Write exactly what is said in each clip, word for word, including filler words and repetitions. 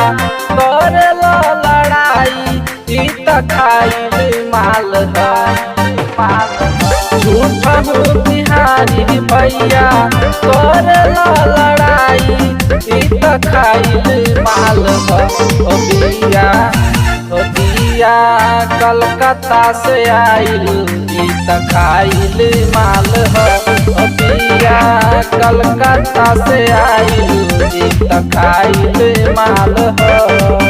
करेला लड़ाई ई त खाइल माल है झूठा बिहारी भैया करेला लड़ाई ई त खाइल माल है ओ बिया ओ बिया कलकत्ता से आइल ई त खाइल माल है ओ बिया कलकत्ता से आइल ई त खाइल माल है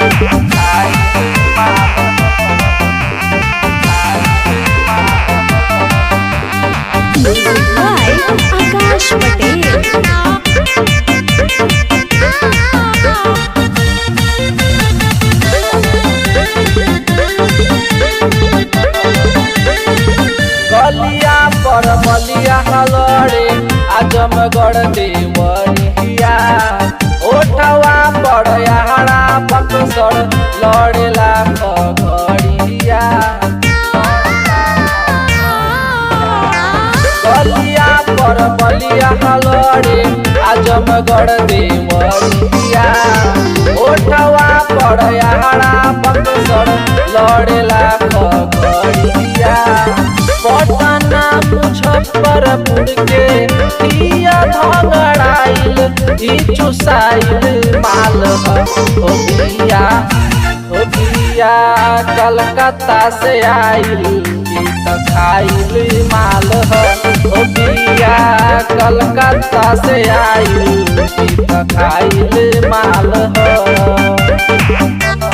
आकाश पटेल। गलिया पर बलिया लड़े आजमगढ़ देवरिया ओठवा पर यारा बक्सर लड़ेला खगड़िया गलिया पर बलिया लड़े आजमगढ़ देवरिया ओठवा पर यारा बक्सर लड़ेला खगड़िया पटना मुजफ्फरपुर के दिया धगड़ाइल ई चुसाइल माल है ओ बिया ओ बिया कलकत्ता से आइल ई त खाइल माल है ओ बिया कलकत्ता से आइल ई त खाइल माल है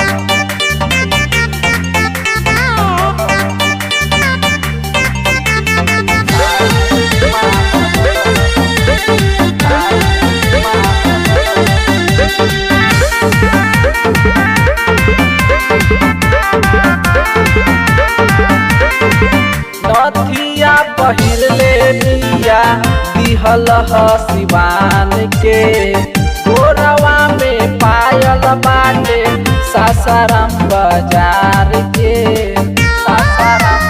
नथिया पहिरले बिया दिहल ह सिवान के गोरवा में पायल बाटे सासाराम बाजार के सासाराम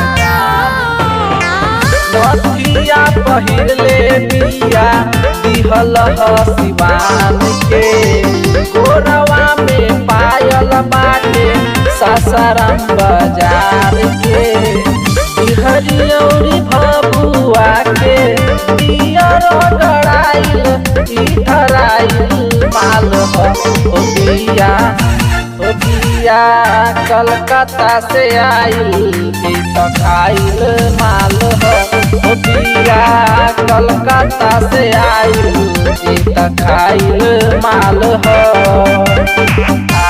नथिया पहिरले बिया दिहल ह सिवान के गोरवा में पायल बाटे सासाराम बाजार के हरियौरी भबुआ के दियर डराइल ई धराइल माल है ओ बिया ओ बिया कलकत्ता से आइल ई त खाइल माल है ओ बिया कलकत्ता से आइल ई त खाइल माल है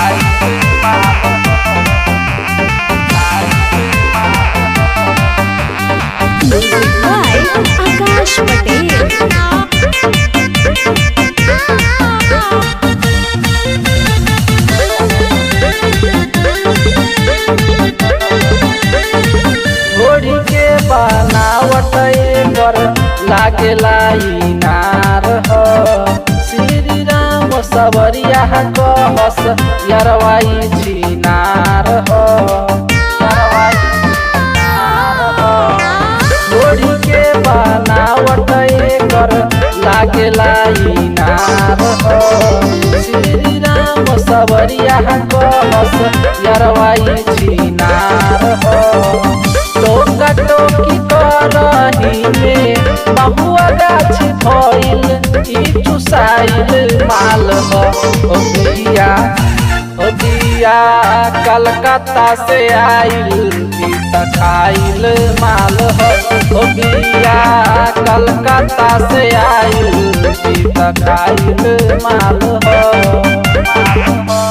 आकाश पटेल। घोड़ी के बनावट एकर लागेला इनार हो श्री राम सबरिया कहस यरवाई छिनार हो घोड़ी के बनावट एकर लागेला इनार हो श्री राम सबरिया कहस यरवाई छिनार हो टोका टोकी करही में बहुआ गाछ भइल ई चुसाइल माल हो ओ बिया ओ बिया कलकत्ता से आइल ई त खाइल माल हो ओ बिया कलकत्ता से आइल ई त खाइल माल हो।